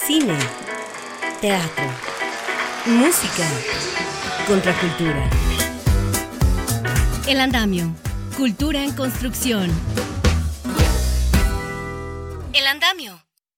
Cine, teatro, música, contracultura. El Andamio, cultura en construcción. El Andamio.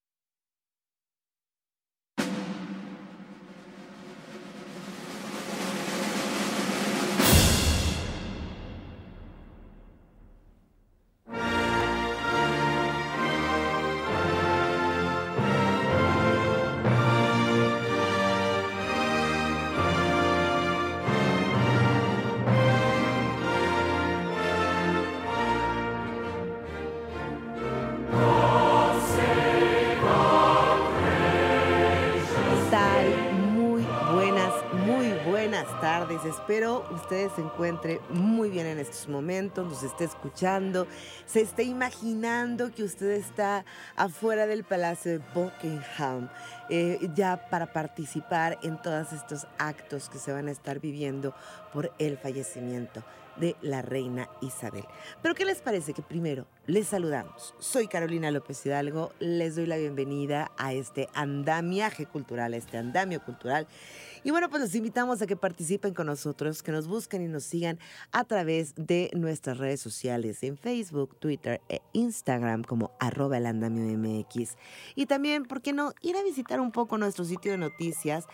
Espero ustedes se encuentren muy bien en estos momentos, nos esté escuchando, se esté imaginando que usted está afuera del Palacio de Buckingham, ya para participar en todos estos actos que se van a estar viviendo por el fallecimiento de la reina Isabel. Pero ¿qué les parece que primero les saludamos? Soy Carolina López Hidalgo, les doy la bienvenida a este andamiaje cultural, a este andamio cultural. Y bueno, pues los invitamos a que participen con nosotros, que nos busquen y nos sigan a través de nuestras redes sociales en Facebook, Twitter e Instagram como @elandamiomx. Y también, ¿por qué no? Ir a visitar un poco nuestro sitio de noticias,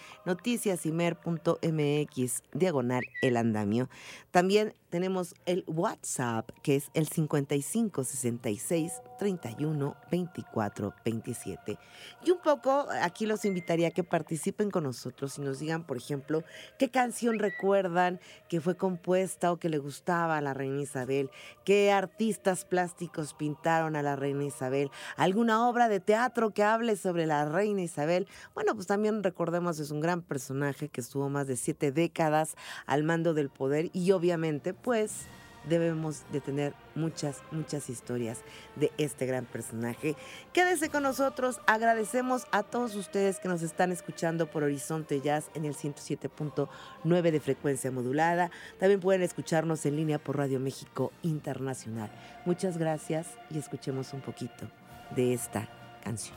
noticiasimer.mx/elandamio. También tenemos el WhatsApp, que es el 55 66 31 24 27. Y un poco aquí los invitaría a que participen con nosotros y nos digan, por ejemplo, qué canción recuerdan que fue compuesta o que le gustaba a la reina Isabel, qué artistas plásticos pintaron a la reina Isabel, alguna obra de teatro que hable sobre la reina Isabel. Bueno, pues también recordemos, es un gran personaje que estuvo más de 7 décadas al mando del poder y obviamente pues debemos de tener muchas historias de este gran personaje. Quédese con nosotros, agradecemos a todos ustedes que nos están escuchando por Horizonte Jazz en el 107.9 de frecuencia modulada. También pueden escucharnos en línea por Radio México Internacional. Muchas gracias y escuchemos un poquito de esta canción.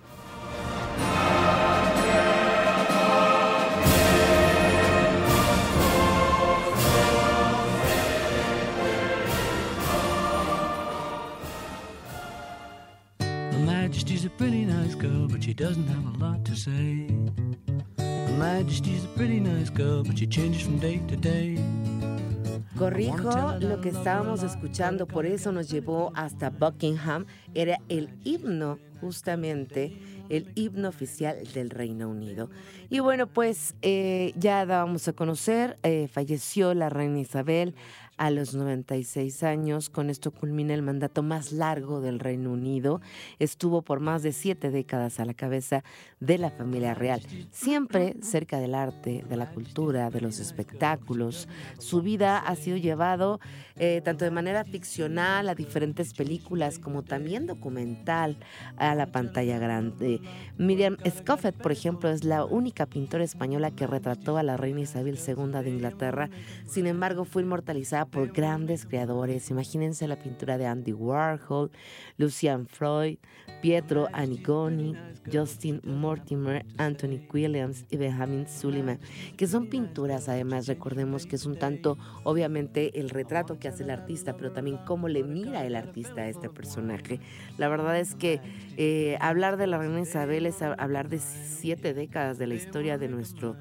Majesty's a pretty nice girl, but she doesn't have a lot to say. Majesty's a pretty nice girl, but she changes from day to day. Corrijo lo que estábamos escuchando, por eso nos llevó hasta Buckingham. Era el himno, justamente, el himno oficial del Reino Unido. Y bueno, pues ya dábamos a conocer, falleció la reina Isabel a los 96 años. Con esto culmina el mandato más largo del Reino Unido. Estuvo por más de 7 décadas a la cabeza de la familia real, siempre cerca del arte, de la cultura, de los espectáculos. Su vida ha sido llevado tanto de manera ficcional a diferentes películas como también documental a la pantalla grande. Miriam Scoffet, por ejemplo, es la única pintora española que retrató a la reina Isabel II de Inglaterra. Sin embargo, fue inmortalizada por grandes creadores. Imagínense la pintura de Andy Warhol, Lucian Freud, Pietro Annigoni, Justin Mortimer, Anthony Williams y Benjamin Suleiman, que son pinturas, además, recordemos que es un tanto, obviamente, el retrato que hace el artista, pero también cómo le mira el artista a este personaje. La verdad es que hablar de la reina Isabel es hablar de 7 décadas de la historia de nuestro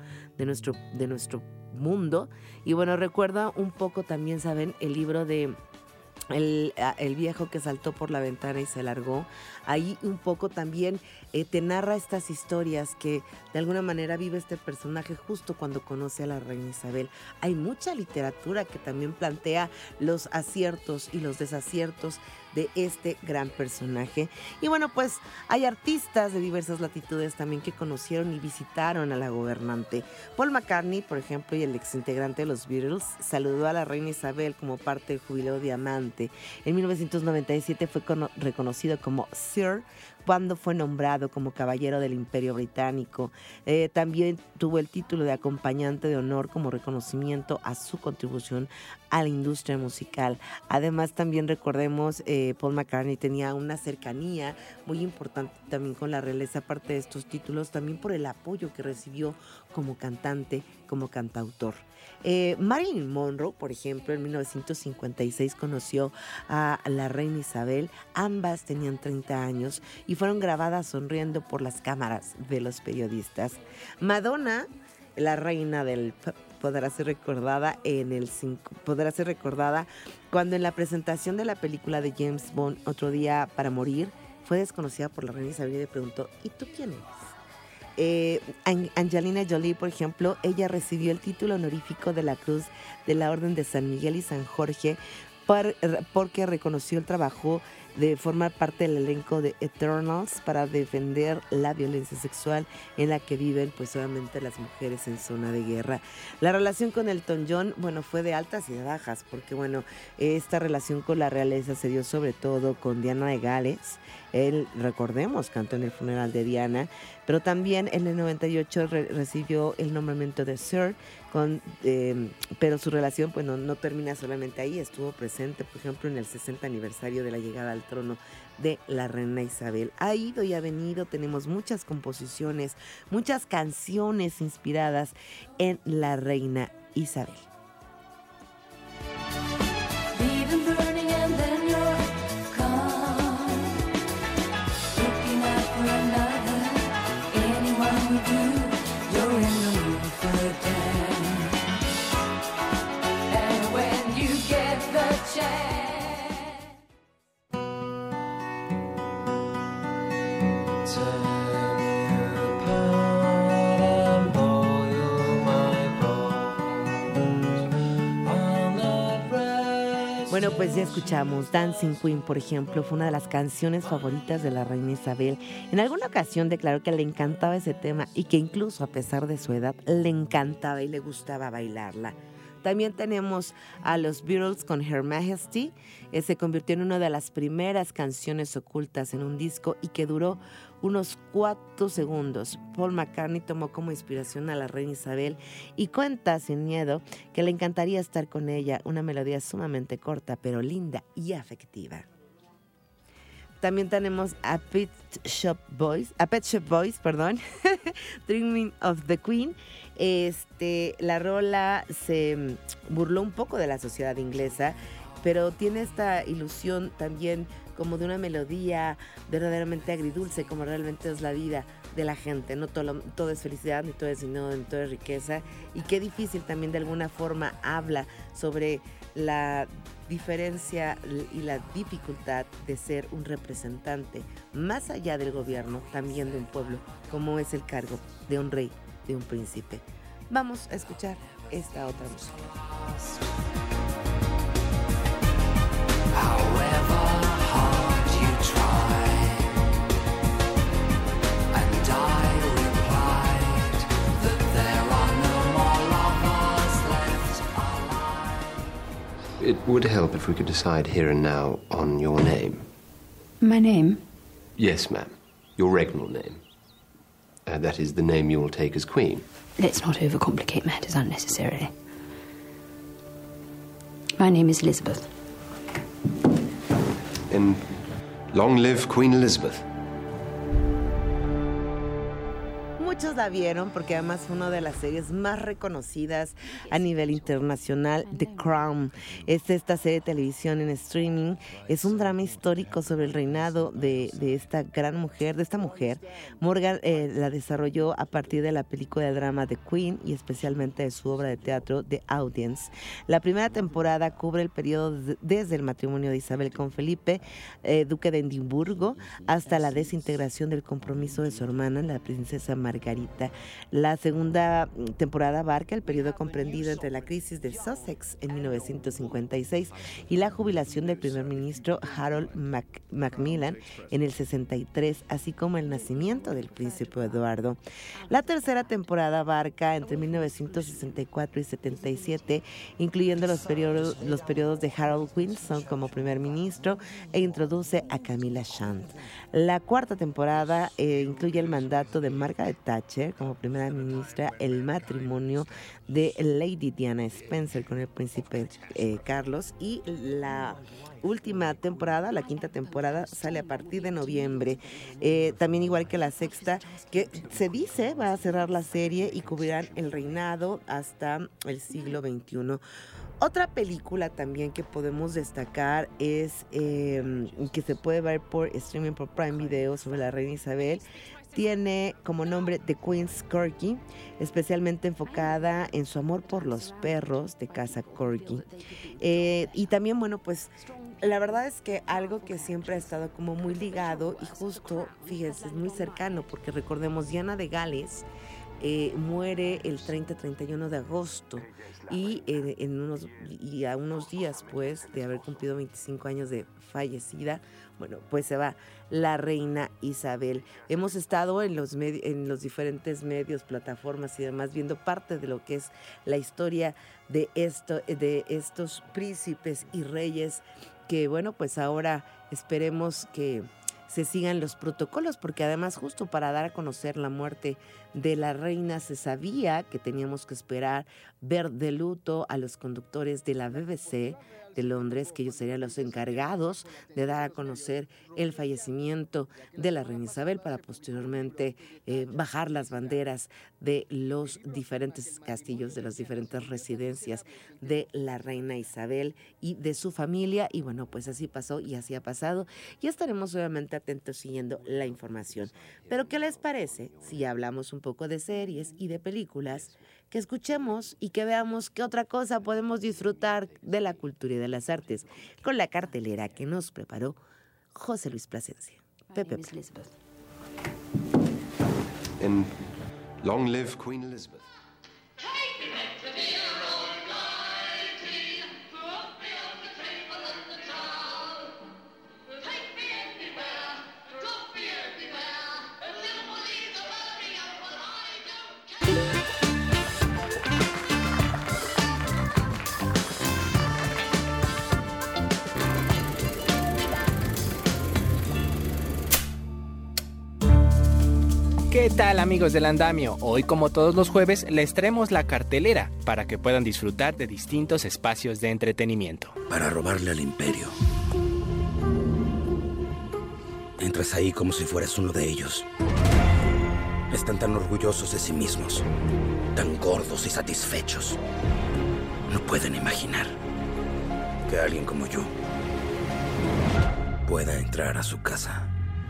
mundo. Y bueno, recuerda un poco también, ¿saben? El libro de el viejo que saltó por la ventana y se largó. Ahí un poco también te narra estas historias que de alguna manera vive este personaje justo cuando conoce a la reina Isabel. Hay mucha literatura que también plantea los aciertos y los desaciertos de este gran personaje. Y bueno, pues hay artistas de diversas latitudes también que conocieron y visitaron a la gobernante. Paul McCartney, por ejemplo, y el exintegrante de los Beatles, saludó a la reina Isabel como parte del jubileo diamante. En 1997 fue reconocido como Sir cuando fue nombrado como caballero del Imperio Británico. También tuvo el título de acompañante de honor como reconocimiento a su contribución a la industria musical. Además, también recordemos, Paul McCartney tenía una cercanía muy importante también con la realeza, aparte de estos títulos, también por el apoyo que recibió como cantante, como cantautor. Marilyn Monroe, por ejemplo, en 1956 conoció a la reina Isabel. Ambas tenían 30 años y fueron grabadas sonriendo por las cámaras de los periodistas. Madonna, la reina del pop, podrá ser recordada cuando en la presentación de la película de James Bond, Otro día para morir, fue desconocida por la reina Isabel y le preguntó: ¿y tú quién eres? Angelina Jolie, por ejemplo, ella recibió el título honorífico de la Cruz de la Orden de San Miguel y San Jorge porque reconoció el trabajo de formar parte del elenco de Eternals para defender la violencia sexual en la que viven, pues obviamente, las mujeres en zona de guerra. La relación con Elton John, bueno, fue de altas y de bajas, porque bueno, esta relación con la realeza se dio sobre todo con Diana de Gales. Él, recordemos, cantó en el funeral de Diana, pero también en el 98 recibió el nombramiento de Sir, pero su relación pues no termina solamente ahí. Estuvo presente, por ejemplo, en el 60 aniversario de la llegada al trono de la reina Isabel. Ha ido y ha venido, tenemos muchas composiciones, muchas canciones inspiradas en la reina Isabel. Bueno, pues ya escuchamos Dancing Queen, por ejemplo, fue una de las canciones favoritas de la reina Isabel. En alguna ocasión declaró que le encantaba ese tema y que incluso a pesar de su edad le encantaba y le gustaba bailarla. También tenemos a los Beatles con Her Majesty. Se convirtió en una de las primeras canciones ocultas en un disco y que duró unos 4 segundos. Paul McCartney tomó como inspiración a la reina Isabel y cuenta sin miedo que le encantaría estar con ella. Una melodía sumamente corta, pero linda y afectiva. También tenemos a Pet Shop Boys, Dreaming of the Queen. La rola se burló un poco de la sociedad inglesa, pero tiene esta ilusión también como de una melodía verdaderamente agridulce, como realmente es la vida de la gente. No todo es felicidad, ni todo es dinero, ni todo es riqueza. Y qué difícil también de alguna forma habla sobre la diferencia y la dificultad de ser un representante más allá del gobierno, también de un pueblo, como es el cargo de un rey, de un príncipe. Vamos a escuchar esta otra música. It would help if we could decide here and now on your name. My name? Yes, ma'am. Your regnal name. That is the name you will take as queen. Let's not overcomplicate matters unnecessarily. My name is Elizabeth. Then long live Queen Elizabeth. Muchos la vieron porque además fue una de las series más reconocidas a nivel internacional, The Crown. Esta serie de televisión en streaming es un drama histórico sobre el reinado de esta gran mujer, de esta mujer. Morgan la desarrolló a partir de la película de drama The Queen y especialmente de su obra de teatro The Audience. La primera temporada cubre el periodo desde el matrimonio de Isabel con Felipe, duque de Edimburgo, hasta la desintegración del compromiso de su hermana, la princesa Margarita, Margarita. La segunda temporada abarca el periodo comprendido entre la crisis de Sussex en 1956 y la jubilación del primer ministro Harold Macmillan en el 63, así como el nacimiento del príncipe Eduardo. La tercera temporada abarca entre 1964 y 77, incluyendo los periodos de Harold Wilson como primer ministro, e introduce a Camilla Shand. La cuarta temporada incluye el mandato de Margaret Thatcher como primera ministra, el matrimonio de Lady Diana Spencer con el príncipe Carlos, y la última temporada, la quinta temporada, sale a partir de noviembre. También igual que la sexta, que se dice va a cerrar la serie y cubrirán el reinado hasta el siglo XXI. Otra película también que podemos destacar es que se puede ver por streaming por Prime Video sobre la reina Isabel. Tiene como nombre The Queen's Corgi, especialmente enfocada en su amor por los perros de casa Corgi. Y también, bueno, pues la verdad es que algo que siempre ha estado como muy ligado y justo, fíjense, es muy cercano, porque recordemos, Diana de Gales muere el 30-31 de agosto y a unos días pues de haber cumplido 25 años de fallecida, bueno, pues se va la reina Isabel. Hemos estado en los diferentes medios, plataformas y demás viendo parte de lo que es la historia de estos príncipes y reyes que, bueno, pues ahora esperemos que se sigan los protocolos, porque además justo para dar a conocer la muerte de la reina se sabía que teníamos que esperar ver de luto a los conductores de la BBC de Londres, que ellos serían los encargados de dar a conocer el fallecimiento de la reina Isabel para posteriormente bajar las banderas de los diferentes castillos, de las diferentes residencias de la reina Isabel y de su familia. Y bueno, pues así pasó y así ha pasado, y estaremos obviamente atentos siguiendo la información. Pero ¿qué les parece si hablamos un poco de series y de películas? Que escuchemos y que veamos qué otra cosa podemos disfrutar de la cultura y de las artes con la cartelera que nos preparó José Luis Plasencia. Pepe. And long live Queen Elizabeth. ¿Qué tal, amigos del Andamio? Hoy, como todos los jueves, les traemos la cartelera para que puedan disfrutar de distintos espacios de entretenimiento. Para robarle al imperio. Entras ahí como si fueras uno de ellos. Están tan orgullosos de sí mismos, tan gordos y satisfechos. No pueden imaginar que alguien como yo pueda entrar a su casa.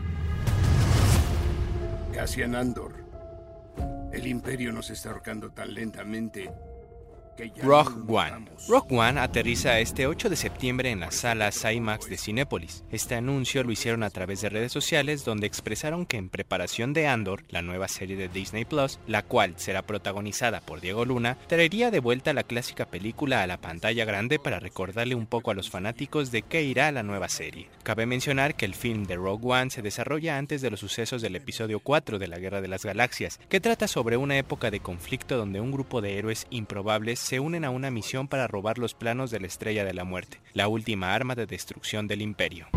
Cassian Andor. El imperio nos está ahorcando tan lentamente que ya Rogue One. Rogue One aterriza este 8 de septiembre en las salas IMAX de Cinépolis. Este anuncio lo hicieron a través de redes sociales, donde expresaron que en preparación de Andor, la nueva serie de Disney Plus, la cual será protagonizada por Diego Luna, traería de vuelta la clásica película a la pantalla grande para recordarle un poco a los fanáticos de qué irá la nueva serie. Cabe mencionar que el film de Rogue One se desarrolla antes de los sucesos del episodio 4 de la Guerra de las Galaxias, que trata sobre una época de conflicto donde un grupo de héroes improbables se unen a una misión para robar los planos de la Estrella de la Muerte, la última arma de destrucción del Imperio.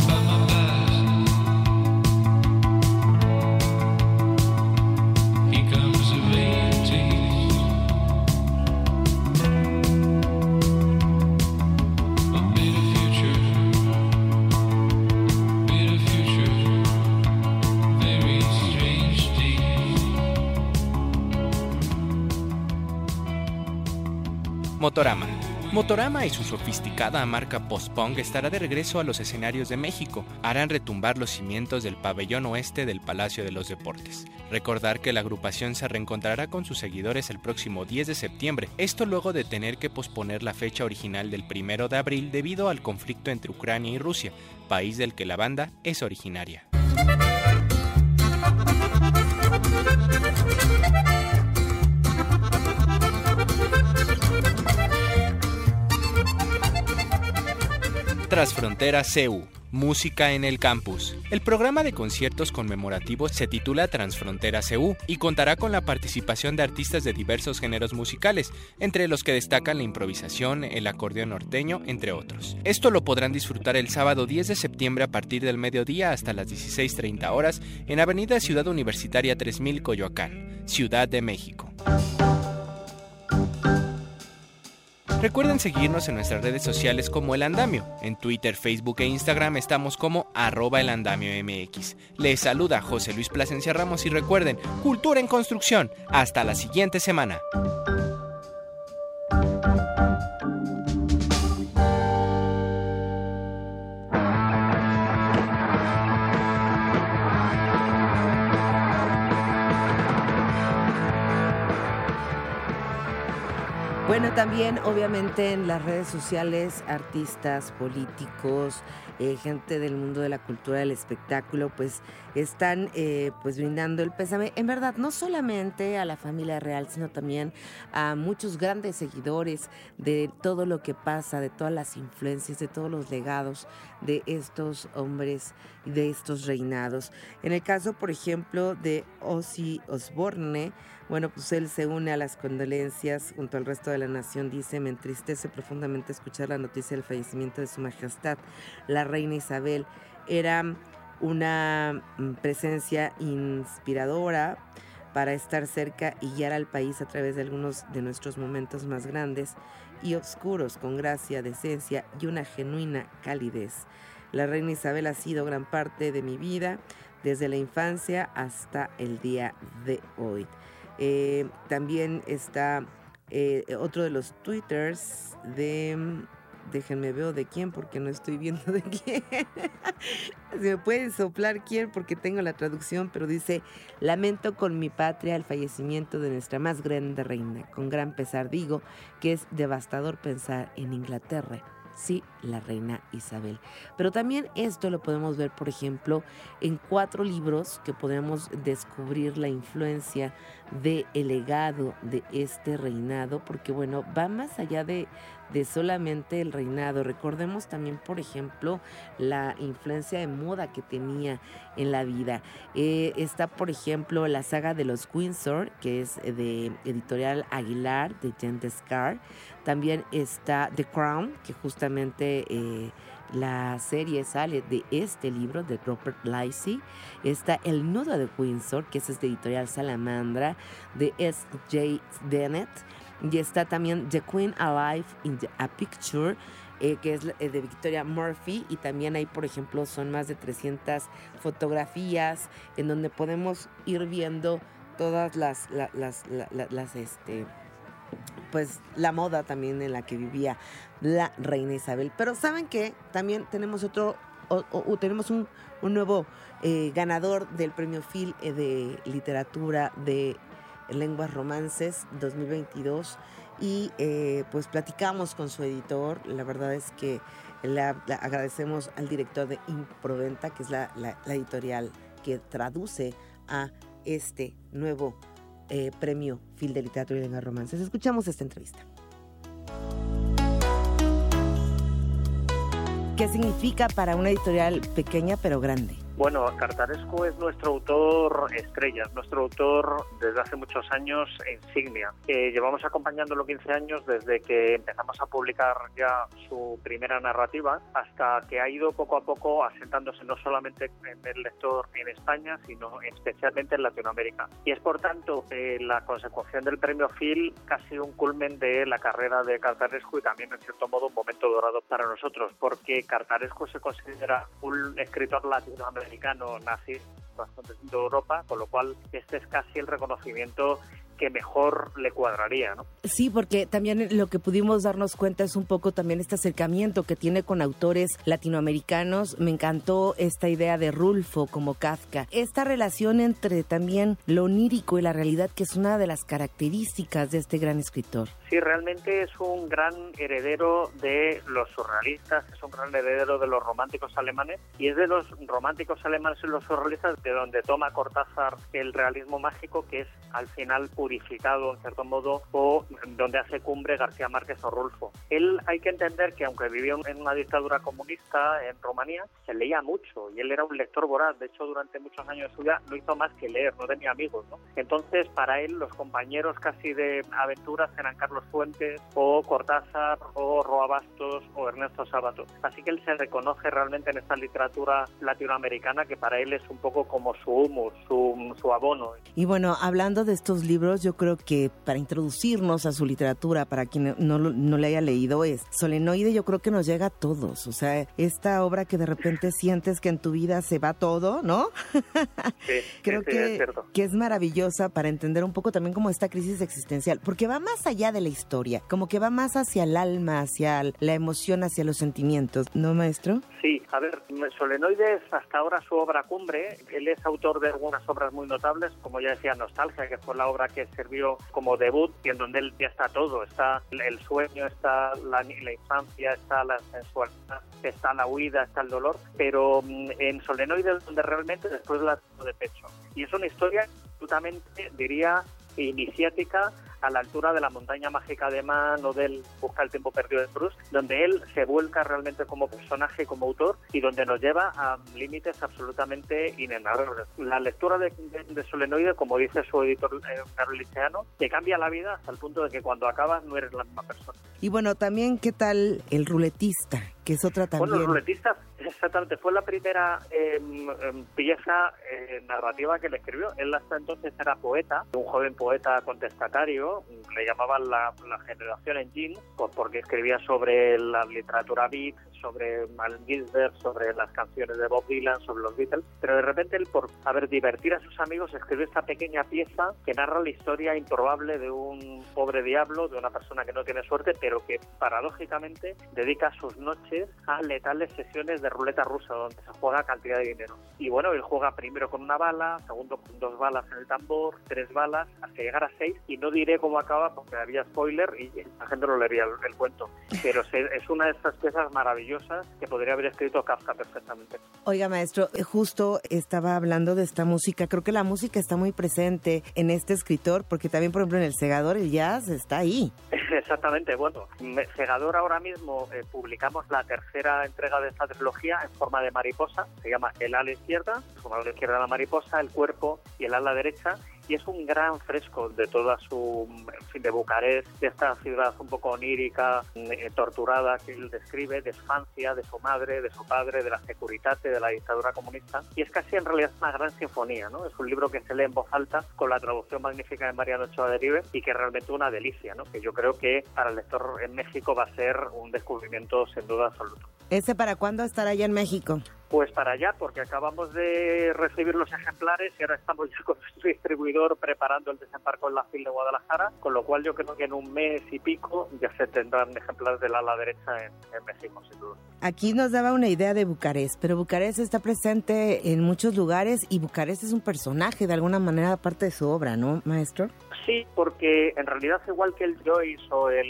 Motorama. Motorama y su sofisticada marca post-punk estará de regreso a los escenarios de México. Harán retumbar los cimientos del pabellón oeste del Palacio de los Deportes. Recordar que la agrupación se reencontrará con sus seguidores el próximo 10 de septiembre, esto luego de tener que posponer la fecha original del 1 de abril debido al conflicto entre Ucrania y Rusia, país del que la banda es originaria. Transfrontera CU, Música en el Campus. El programa de conciertos conmemorativos se titula Transfrontera CU y contará con la participación de artistas de diversos géneros musicales, entre los que destacan la improvisación, el acordeón norteño, entre otros. Esto lo podrán disfrutar el sábado 10 de septiembre a partir del mediodía hasta las 16:30 horas en Avenida Ciudad Universitaria 3000 Coyoacán, Ciudad de México. Recuerden seguirnos en nuestras redes sociales como El Andamio. En Twitter, Facebook e Instagram estamos como @elandamiomx. Les saluda José Luis Plasencia Ramos y recuerden, cultura en construcción. Hasta la siguiente semana. Bueno, también obviamente en las redes sociales, artistas, políticos, gente del mundo de la cultura, del espectáculo, pues están pues brindando el pésame, en verdad, no solamente a la familia real, sino también a muchos grandes seguidores de todo lo que pasa, de todas las influencias, de todos los legados de estos hombres y de estos reinados. En el caso, por ejemplo, de Ozzy Osbourne, bueno, pues él se une a las condolencias junto al resto de la nación. Dice: me entristece profundamente escuchar la noticia del fallecimiento de su majestad, la reina Isabel. Era una presencia inspiradora para estar cerca y guiar al país a través de algunos de nuestros momentos más grandes y oscuros, con gracia, decencia y una genuina calidez. La reina Isabel ha sido gran parte de mi vida, desde la infancia hasta el día de hoy. También está otro de los twitters de... Déjenme ver de quién, porque no estoy viendo de quién. Se me pueden soplar quién, porque tengo la traducción, pero dice: lamento con mi patria el fallecimiento de nuestra más grande reina. Con gran pesar digo que es devastador pensar en Inglaterra. Sí, la reina Isabel. Pero también esto lo podemos ver, por ejemplo, en 4 libros que podemos descubrir la influencia del legado de este reinado, porque bueno, va más allá de solamente el reinado. Recordemos también, por ejemplo, la influencia de moda que tenía en la vida. Está, por ejemplo, la saga de los Windsor, que es de Editorial Aguilar, de Jean Descartes. También está The Crown, que justamente la serie sale de este libro de Robert Livesey. Está El nudo de Windsor, que es de Editorial Salamandra, de S.J. Bennett. Y está también The Queen Alive in a Picture, que es de Victoria Murphy. Y también ahí, por ejemplo, son más de 300 fotografías en donde podemos ir viendo todas pues la moda también en la que vivía la reina Isabel. Pero ¿saben qué? También tenemos tenemos un nuevo ganador del premio Phil de literatura de lenguas romances 2022 y pues platicamos con su editor. La verdad es que le agradecemos al director de Improventa, que es la editorial que traduce a este nuevo premio Phil de literatura y lenguas romances. Escuchamos esta entrevista. ¿Qué significa para una editorial pequeña pero grande? Bueno, Cartarescu es nuestro autor estrella, nuestro autor desde hace muchos años insignia. Llevamos acompañándolo 15 años desde que empezamos a publicar ya su primera narrativa, hasta que ha ido poco a poco asentándose no solamente en el lector en España, sino especialmente en Latinoamérica. Y es por tanto la consecución del premio Phil casi un culmen de la carrera de Cartarescu y también en cierto modo un momento dorado para nosotros, porque Cartarescu se considera un escritor latinoamericano nacido bastante en Europa, con lo cual este es casi el reconocimiento que mejor le cuadraría, ¿no? Sí, porque también lo que pudimos darnos cuenta es un poco también este acercamiento que tiene con autores latinoamericanos. Me encantó esta idea de Rulfo como Kafka. Esta relación entre también lo onírico y la realidad, que es una de las características de este gran escritor. Sí, realmente es un gran heredero de los surrealistas, es un gran heredero de los románticos alemanes, y es de los románticos alemanes y los surrealistas de donde toma Cortázar el realismo mágico, que es al final puro purificado en cierto modo, o donde hace cumbre García Márquez o Rulfo. Él, hay que entender que aunque vivió en una dictadura comunista en Rumanía, se leía mucho y él era un lector voraz. De hecho, durante muchos años de su vida no hizo más que leer, no tenía amigos, ¿no? Entonces, para él, los compañeros casi de aventuras eran Carlos Fuentes o Cortázar o Roa Bastos o Ernesto Sábato. Así que él se reconoce realmente en esta literatura latinoamericana que para él es un poco como su humus, su abono. Y bueno, hablando de estos libros, yo creo que para introducirnos a su literatura, para quien no le haya leído, es Solenoide. Yo creo que nos llega a todos. O sea, esta obra que de repente sientes que en tu vida se va todo, ¿no? Sí, creo sí, que es maravillosa para entender un poco también como esta crisis existencial, porque va más allá de la historia, como que va más hacia el alma, hacia la emoción, hacia los sentimientos, ¿no, maestro? Sí, a ver, Solenoide es hasta ahora su obra cumbre. Él es autor de algunas obras muy notables, como ya decía, Nostalgia, que fue la obra que sirvió como debut y en donde él ya está todo. Está el sueño, está la infancia, está la sensualidad, está la huida, está el dolor, pero en Solenoide es donde realmente después la toma de pecho. Y es una historia absolutamente, diría, iniciática, a la altura de La montaña mágica de Man o del Busca el tiempo perdido de Proust, donde él se vuelca realmente como personaje, como autor, y donde nos lleva a límites absolutamente inenarrables. La lectura de Solenoide, como dice su editor Carlos Liceano, te cambia la vida hasta el punto de que cuando acabas no eres la misma persona. Y bueno, también, ¿qué tal El ruletista? Que es otra también. Bueno, El ruletista, exactamente, fue la primera pieza narrativa que le escribió. Él hasta entonces era poeta, un joven poeta contestatario, le llamaban la generación Engine, porque escribía sobre la literatura beat, sobre Allen Ginsberg, sobre las canciones de Bob Dylan, sobre los Beatles, pero de repente él, por divertir a sus amigos, escribió esta pequeña pieza que narra la historia improbable de un pobre diablo, de una persona que no tiene suerte, pero que paradójicamente dedica sus noches a letales sesiones de ruleta rusa, donde se juega cantidad de dinero. Y bueno, él juega primero con una bala, segundo con 2 balas en el tambor, 3 balas, hasta llegar a 6, y no diré cómo acaba porque había spoiler y la gente no leería el cuento, pero es una de estas piezas maravillosas que podría haber escrito Kafka perfectamente. Oiga, maestro, justo estaba hablando de esta música. Creo que la música está muy presente en este escritor, porque también, por ejemplo, en El Segador, el jazz está ahí. Exactamente. Bueno, Segador ahora mismo publicamos la tercera entrega de esta trilogía en forma de mariposa. Se llama El ala izquierda, su ala izquierda la mariposa, el cuerpo y el ala derecha. Y es un gran fresco de toda su, de Bucarest, de esta ciudad un poco onírica, torturada que él describe, de infancia, de su madre, de su padre, de la Securitate, de la dictadura comunista. Y es casi en realidad una gran sinfonía, ¿no? Es un libro que se lee en voz alta con la traducción magnífica de Mariano Ochoa Derive y que es realmente una delicia, ¿no? Que yo creo que para el lector en México va a ser un descubrimiento sin duda absoluto. ¿Ese para cuándo estará allá en México? Pues para allá, porque acabamos de recibir los ejemplares y ahora estamos ya con nuestro distribuidor preparando el desembarco en la FIL de Guadalajara, con lo cual yo creo que en un mes y pico ya se tendrán ejemplares del ala derecha en México, sin duda. Aquí nos daba una idea de Bucarest, pero Bucarest está presente en muchos lugares y Bucarest es un personaje de alguna manera aparte de su obra, ¿no, maestro? Sí, porque en realidad igual que el Joyce o el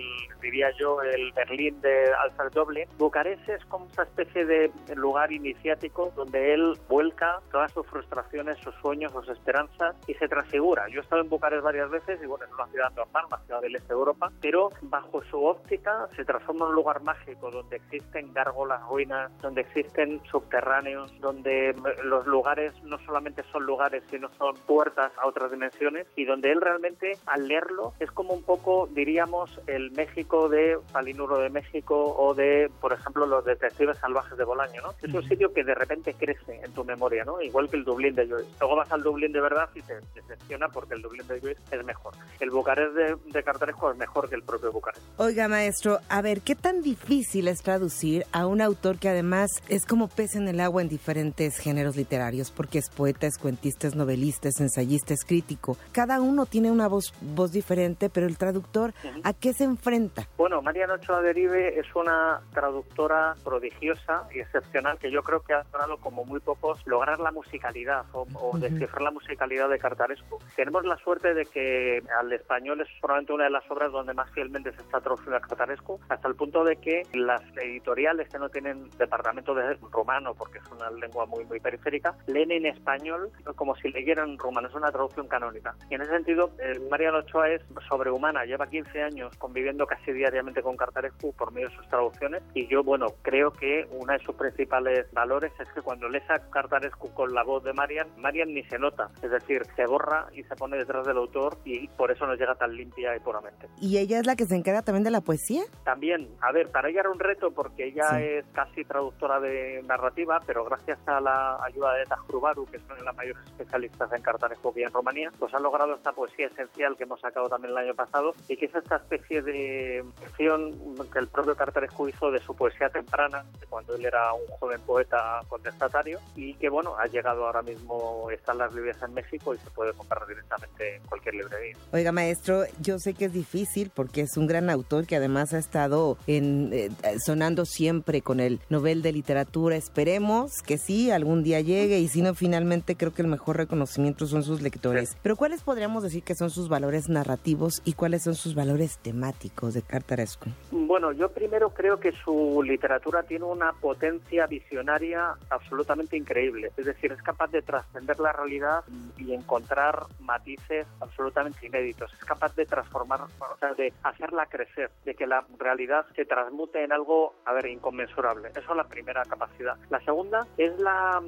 Berlín de Alfred Doblin, Bucarest es como esa especie de lugar iniciático donde él vuelca todas sus frustraciones, sus sueños, sus esperanzas y se transfigura. Yo he estado en Bucarest varias veces y bueno, es una ciudad normal, una ciudad del este de Europa, pero bajo su óptica se transforma en un lugar mágico donde existen gárgolas, ruinas, donde existen subterráneos, donde los lugares no solamente son lugares, sino son puertas a otras dimensiones y donde él realmente, al leerlo, es como un poco, diríamos, el México de Palinuro de México o de, por ejemplo, los detectives salvajes de Bolaño, ¿no? Es un sitio que de repente crece en tu memoria, ¿no? Igual que el Dublín de Joyce. Luego vas al Dublín de verdad y te decepciona porque el Dublín de Joyce es mejor. El Bucarest de Cartaresco es mejor que el propio Bucarest. Oiga, maestro, a ver, ¿qué tan difícil es traducir a un autor que además es como pez en el agua en diferentes géneros literarios? Porque es poeta, es cuentista, es novelista, es ensayista, es crítico. Cada uno tiene una voz diferente, pero el traductor, ¿a qué se enfrenta? Bueno, Mariano Ochoa Derive es una traductora prodigiosa y excepcional que yo creo que ha logrado como muy pocos lograr la musicalidad o descifrar la musicalidad de Cartaresco. Tenemos la suerte de que al español es probablemente una de las obras donde más fielmente se está traduciendo a Cartaresco, hasta el punto de que las editoriales que no tienen departamento de rumano, porque es una lengua muy periférica, leen en español como si leyeran rumano, es una traducción canónica. Y en ese sentido, Marian Ochoa es sobrehumana, lleva 15 años conviviendo casi diariamente con Cartarescu por medio de sus traducciones, y yo, bueno, creo que una de sus principales valores es que cuando lees a Cartarescu con la voz de Marian ni se nota, es decir, se borra y se pone detrás del autor, y por eso nos llega tan limpia y puramente. ¿Y ella es la que se encarga también de la poesía? También, a ver, para ella era un reto porque ella es casi traductora de narrativa, pero gracias a la ayuda de Eta Hrubaru, que son las mayores especialistas en Cartarescu y en Rumanía, pues han logrado esta poesía esencial que hemos sacado también el año pasado, y que es esta especie de ficción que el propio Cartarescu hizo de su poesía temprana, de cuando él era un joven poeta contestatario, y que, bueno, ha llegado ahora mismo, están las librerías en México y se puede comprar directamente en cualquier librería. Oiga, maestro, yo sé que es difícil porque es un gran autor que además ha estado sonando siempre con el Nobel de Literatura. Esperemos que sí, algún día llegue, y si no, finalmente creo que el mejor reconocimiento son sus lectores. Sí. Pero ¿cuáles podríamos decir que son sus valores narrativos y cuáles son sus valores temáticos de Cartarescu? Bueno, yo primero creo que su literatura tiene una potencia visionaria absolutamente increíble. Es decir, es capaz de trascender la realidad y encontrar matices absolutamente inéditos. Es capaz de transformar, o sea, de hacerla crecer, de que la realidad se transmute en algo, inconmensurable. Eso es la primera capacidad. La segunda es la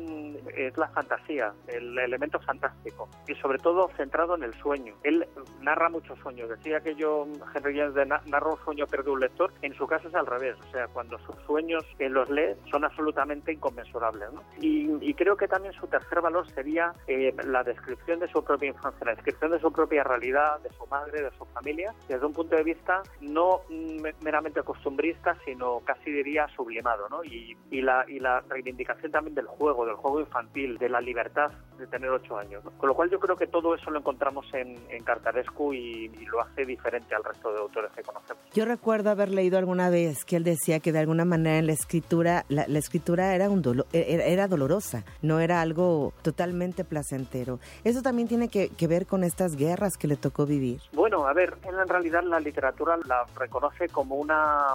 fantasía, el elemento fantástico, y sobre todo centrado en el sueño. Él narra muchos sueños. Decía que Henry James narra un sueño perdido un lector. En su caso es al revés. O sea, cuando sus sueños los lee son absolutamente inconmensurables, ¿no? Y creo que también su tercer valor sería la descripción de su propia infancia, la descripción de su propia realidad, de su madre, de su familia, desde un punto de vista no meramente costumbrista, sino casi diría sublimado, ¿no? Y la reivindicación también del juego infantil, de la libertad de tener 8 años, ¿no? Con lo cual yo creo que todo eso lo encontramos en Cartarescu y lo hace diferente al resto de autores que conocemos. Yo recuerdo haber leído alguna vez que él decía que de alguna manera en la escritura, la escritura era era dolorosa, no era algo totalmente placentero. Eso también tiene que ver con estas guerras que le tocó vivir. Bueno, a ver, él en realidad la literatura la reconoce como una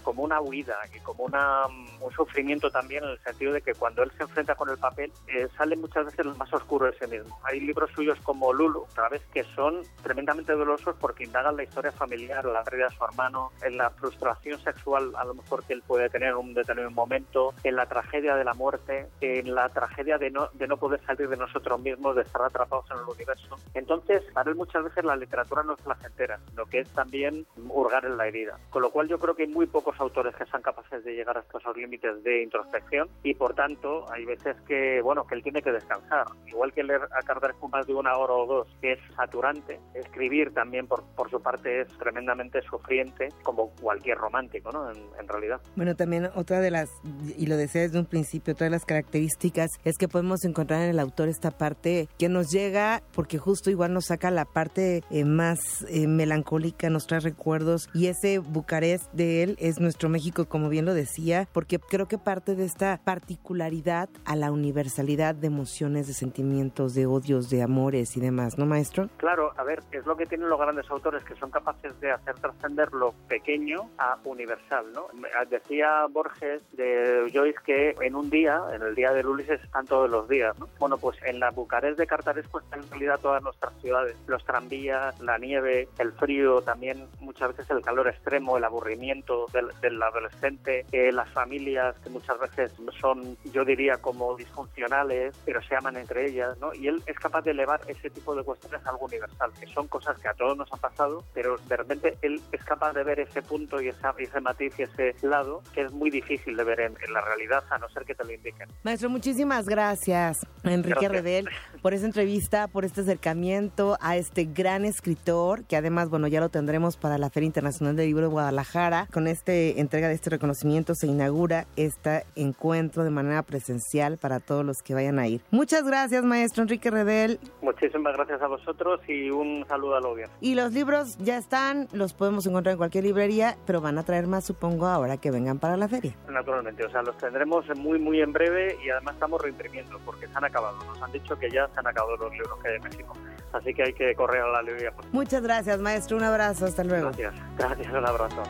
huida y como un sufrimiento también, en el sentido de que cuando él se enfrenta con el papel, sale muchas veces lo más oscuro de sí mismo. Hay libros suyos como Lulu, otra vez, que son tremendamente dolorosos porque indagan la historia familiar, la pérdida de su hermano, en la frustración sexual a lo mejor que él puede tener en un determinado momento, en la tragedia de la muerte, en la tragedia de no poder salir de nosotros mismos, de estar atrapados en el universo. Entonces, para él muchas veces la literatura no es placentera, sino que es también hurgar en la herida. Con lo cual yo creo que hay muy pocos autores que sean capaces de llegar hasta esos límites de introspección, y por tanto hay veces que él tiene que descansar. Igual que leer a Cartarescu más de 1 hora o 2 es saturante, escribir también por su parte es tremendamente sufriente, como cualquier romántico, ¿no? En realidad. Bueno, también otra de las, y lo decía desde un principio, otra de las características es que podemos encontrar en el autor esta parte que nos llega, porque justo igual nos saca la parte más melancólica, nos trae recuerdos, y ese Bucarest de él es nuestro México, como bien lo decía, porque creo que parte de esta particularidad a la universalidad de emociones, de sentimientos, de odios, de amores y demás, ¿no, maestro? Claro, a ver, es lo que tienen los grandes autores, que son capaces de hacer trascender lo pequeño a universal, ¿no? Decía Borges de Joyce que en un día, en el día del Ulises, están todos los días, ¿no? Bueno, pues en la Bucarest de Cartarescu están en realidad todas nuestras ciudades, los tranvías, la nieve, el frío, también muchas veces el calor extremo, el aburrimiento del adolescente, las familias que muchas veces son, yo diría, como disfuncionales, pero se aman entre ellas, ¿no? Y él es capaz de elevar ese tipo de cuestiones a algo universal, que son cosas que a todos nos han pasado, pero de repente él es capaz de ver ese punto y ese matiz y ese lado que es muy difícil de ver en la realidad, a no ser que te lo indiquen. Maestro, muchísimas gracias, Enrique Redel, por esta entrevista, por este acercamiento a este gran escritor, que además, bueno, ya lo tendremos para la Feria Internacional del Libro de Guadalajara. Con esta entrega de este reconocimiento se inaugura este encuentro de manera presencial para todos los que vayan a ir. Muchas gracias, maestro Enrique Redel. Muchísimas gracias a vosotros y un saludo a la audiencia. Y los libros ya están, los podemos encontrar en cualquier librería, pero van a traer más, supongo, ahora que vengan para la feria. Naturalmente, o sea, los tendremos muy en breve, y además estamos reimprimiendo porque se han acabado. Nos han dicho que ya se han acabado los libros que hay en México, así que hay que correr a la librería. Muchas gracias, maestro, un abrazo, hasta luego. Gracias, un abrazo.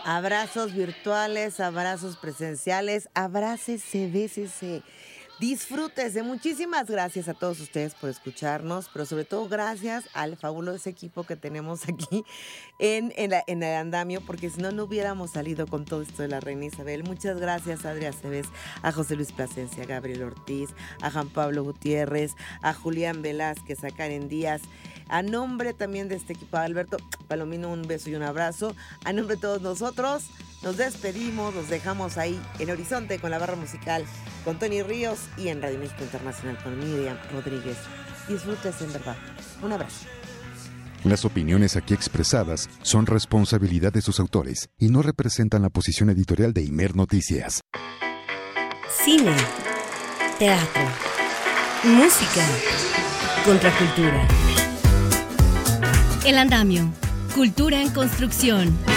Abrazos virtuales, abrazos presenciales, abrácese, bésese, disfrútese. Muchísimas gracias a todos ustedes por escucharnos, pero sobre todo gracias al fabuloso equipo que tenemos aquí en el andamio, porque si no, no hubiéramos salido con todo esto de la reina Isabel. Muchas gracias a Adrián Cebes, a José Luis Plasencia, a Gabriel Ortiz, a Juan Pablo Gutiérrez, a Julián Velázquez, a Karen Díaz. A nombre también de este equipo, Alberto Palomino, un beso y un abrazo. A nombre de todos nosotros, nos despedimos, los dejamos ahí en Horizonte con la barra musical, con Tony Ríos, y en Radio México Internacional con Miriam Rodríguez. Disfrútese, en verdad. Un abrazo. Las opiniones aquí expresadas son responsabilidad de sus autores y no representan la posición editorial de Imer Noticias. Cine, teatro, música, contracultura. El andamio, cultura en construcción.